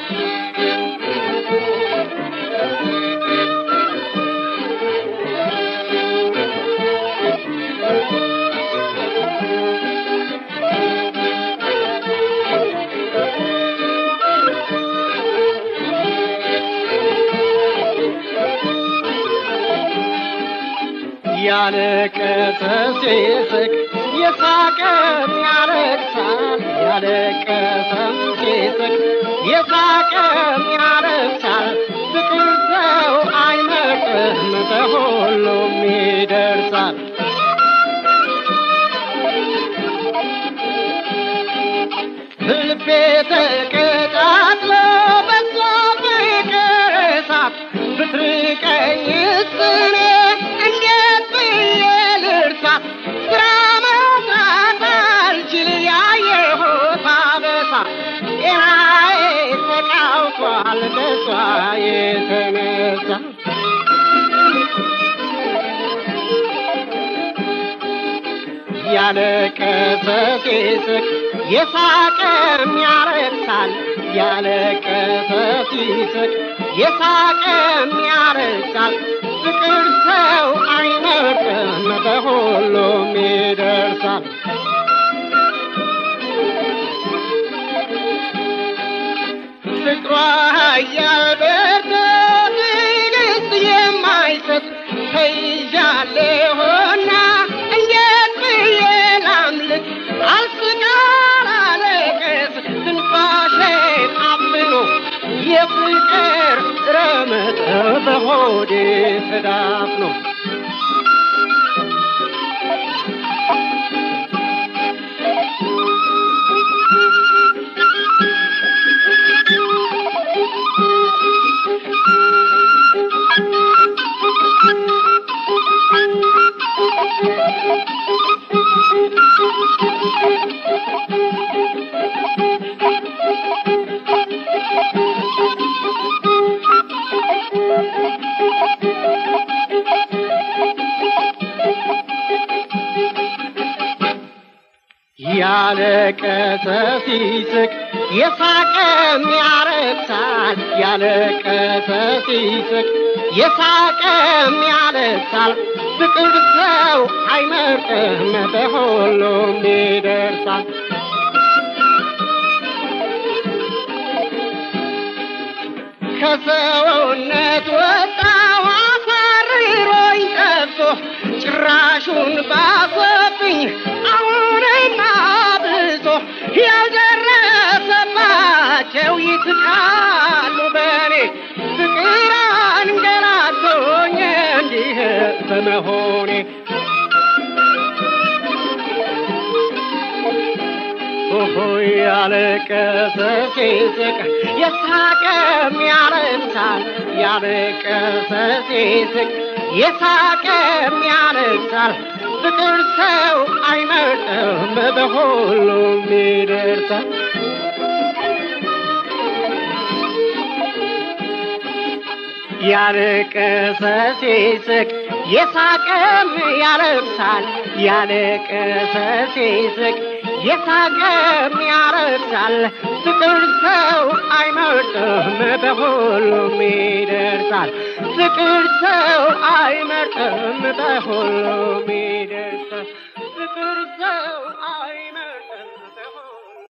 ያለቀሰ ሲስቅ የሳቀም ያለቅሳል ያለቀሰም ሲስቅ የሳቀም ያለቅሳል ፍቅር ሰው አይመርጥም በሁሉም ይደርሳል ልቤ ተቀጣጥሎ በሷ ፍቅር እሳት ብትርቀኝ እኔ እንዴት ብዬ ልርሳት ስራ መስራት አልችል ያየሁት አበሳ ጤናዬ ተቃውሷል በሷ የተነሳ ያለቀሰ ሲስቅ የሳቀም ያለቅሳል ያለቀሰ ሲስቅ የሳቀም ያለቅሳል ፍቅር ሰው አይመርጥም በሁሉም ይደርሳል ፍቅሯ ያልበርቶ ትዕግስት የማይሰጥ ተይዣለሁና እንዴት ብዬ ላምልጥ አልስቃል አለቅስ ትንፋሼ ታፍኖ የፍቅር ረመጥ በሆዴ ተዳፍኖ ያለቀሰ ሲስቅ የሳቀም ያለቅሳል ያለቀሰ ሲስቅ የሳቀም ያለቅሳል ፍቅር ሰው አይመርጥም በሁሉም ይደርሳል ከሰውነት ወጣው አሳርሮኝ ጠፍቶ ጭራሹን ባሰብኝ አሁንም አብሶ ያልደረሰባቸው ይስቃሉ በኔ ፍቅር አንገላቶኝ እንዲህ በመሆኔ ያለቀሰ ሲስቅ የሳቀም ያለቅሳል ያለቀሰ ሲስቅ የሳቀም ያለቅሳል ፍቅር ሰው አይመርጥም በሁሉም ይደርሳል ያለቀሰ ሲስቅ የሳቀም ያለቅሳል ያለቀሰ ሲስቅ የሳቀም ያለቅሳል ፍቅር ሰው አይመርጥም በሁሉም ይደርሳል ፍቅር ሰው አይመርጥም በሁሉም ይደርሳል ፍቅር ሰው አይመርጥም